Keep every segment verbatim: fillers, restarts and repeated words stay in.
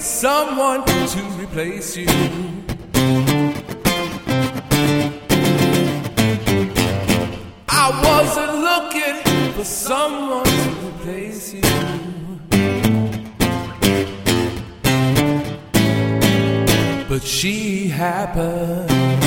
someone to replace you. I wasn't looking for someone to replace you. But she happened.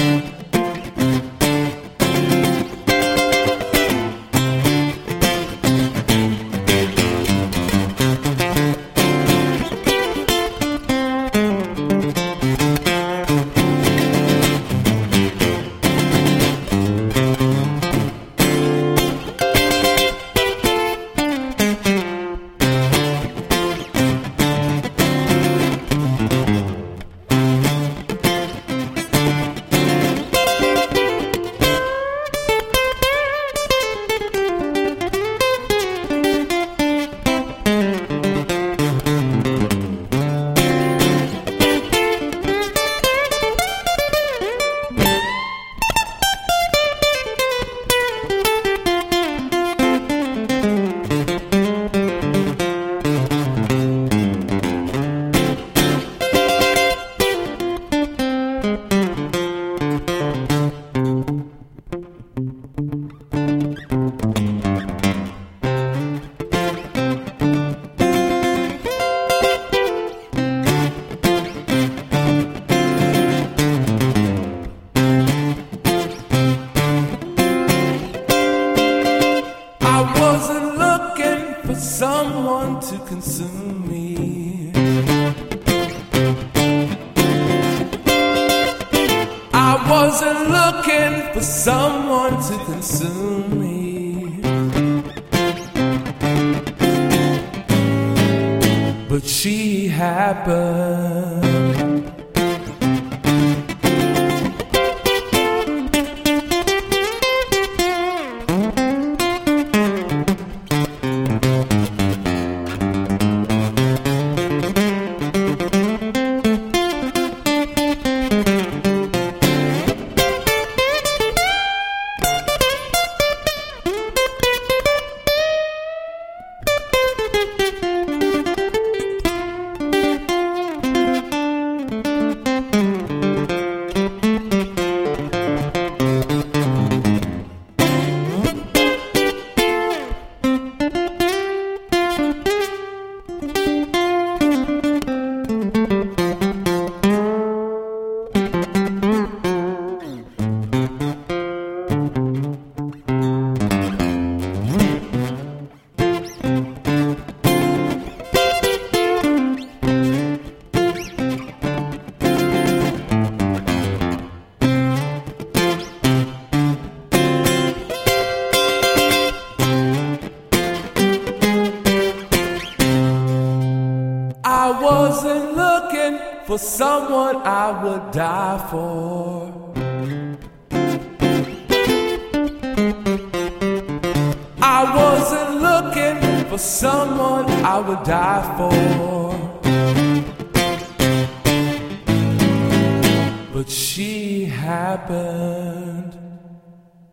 Someone to consume me. I wasn't looking for someone to consume me. But she happened. I wasn't looking for someone I would die for. I wasn't looking for someone I would die for. But she happened.